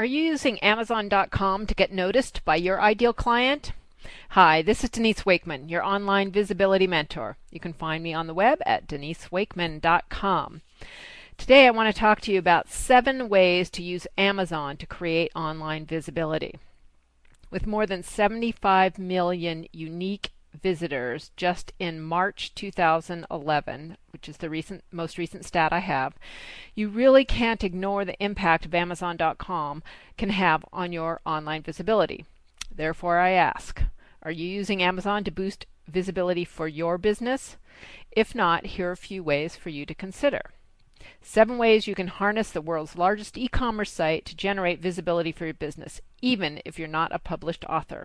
Are you using Amazon.com to get noticed by your ideal client? Hi, this is Denise Wakeman, your online visibility mentor. You can find me on the web at denisewakeman.com. Today I want to talk to you about 7 ways to use Amazon to create online visibility. With more than 75 million unique visitors just in March 2011, which is the most recent stat I have, you really can't ignore the impact of Amazon.com can have on your online visibility. Therefore, I ask, are you using Amazon to boost visibility for your business? If not, here are a few ways for you to consider. 7 ways you can harness the world's largest e-commerce site to generate visibility for your business, even if you're not a published author.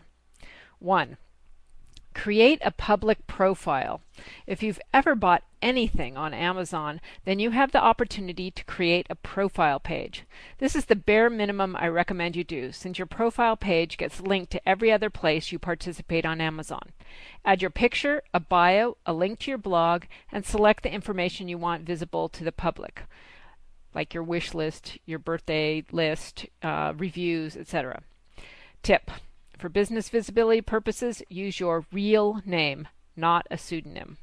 1. Create a public profile. If you've ever bought anything on Amazon, then you have the opportunity to create a profile page. This is the bare minimum I recommend you do, since your profile page gets linked to every other place you participate on Amazon. Add your picture, a bio, a link to your blog, and select the information you want visible to the public, like your wish list, your birthday list, reviews, etc. Tip: for business visibility purposes, use your real name, not a pseudonym.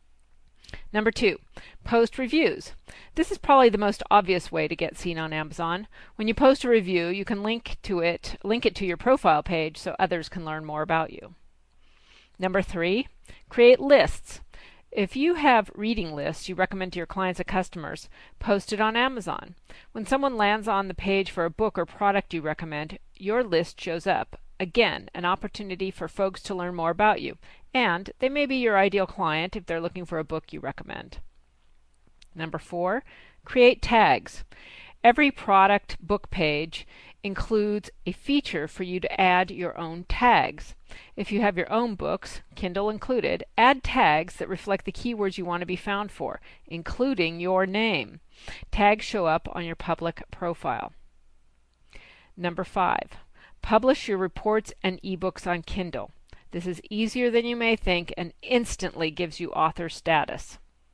Number 2, post reviews. This is probably the most obvious way to get seen on Amazon. When you post a review, you can link it to your profile page so others can learn more about you. Number 3, create lists. If you have reading lists you recommend to your clients and customers, post it on Amazon. When someone lands on the page for a book or product you recommend, your list shows up. Again, an opportunity for folks to learn more about you, and they may be your ideal client if they're looking for a book you recommend. Number 4, create tags. Every product book page includes a feature for you to add your own tags. If you have your own books, Kindle included, add tags that reflect the keywords you want to be found for, including your name. Tags show up on your public profile. Number 5, publish your reports and ebooks on Kindle. This is easier than you may think and instantly gives you author status.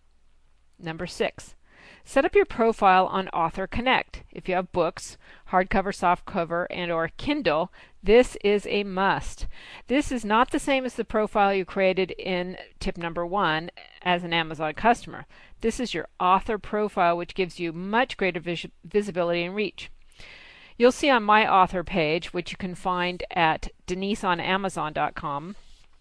Number 6, set up your profile on Author Connect. If you have books, hardcover, softcover, and/or Kindle, this is a must. This is not the same as the profile you created in tip number 1 as an Amazon customer. This is your author profile, which gives you much greater visibility and reach. You'll see on my author page, which you can find at deniseonamazon.com,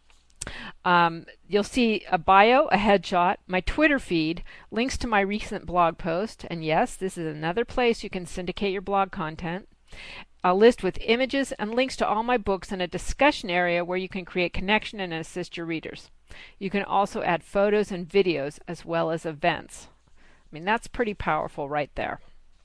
you'll see a bio, a headshot, my Twitter feed, links to my recent blog post, and yes, this is another place you can syndicate your blog content, a list with images and links to all my books, and a discussion area where you can create connection and assist your readers. You can also add photos and videos as well as events. I mean, that's pretty powerful right there.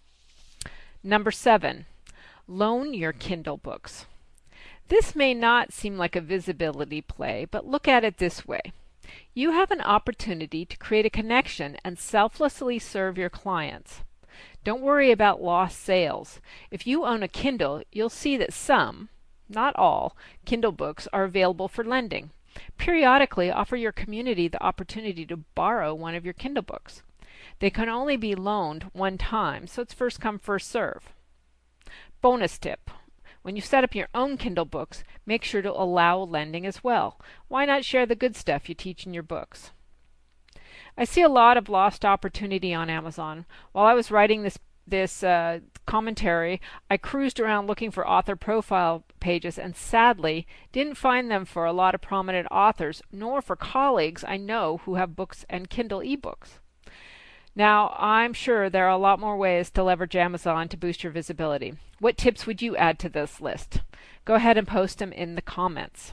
Number 7, loan your Kindle books. This may not seem like a visibility play, but look at it this way. You have an opportunity to create a connection and selflessly serve your clients. Don't worry about lost sales. If you own a Kindle, you'll see that some, not all, Kindle books are available for lending. Periodically offer your community the opportunity to borrow one of your Kindle books. They can only be loaned one time, so it's first come, first serve. Bonus tip: when you set up your own Kindle books, make sure to allow lending as well. Why not share the good stuff you teach in your books? I see a lot of lost opportunity on Amazon. While I was writing this commentary, I cruised around looking for author profile pages and sadly didn't find them for a lot of prominent authors, nor for colleagues I know who have books and Kindle ebooks. Now, I'm sure there are a lot more ways to leverage Amazon to boost your visibility. What tips would you add to this list? Go ahead and post them in the comments.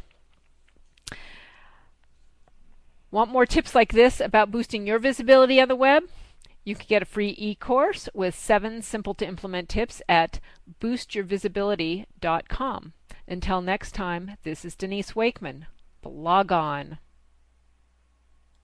Want more tips like this about boosting your visibility on the web? You can get a free e-course with 7 simple to implement tips at boostyourvisibility.com. Until next time, this is Denise Wakeman. Blog on.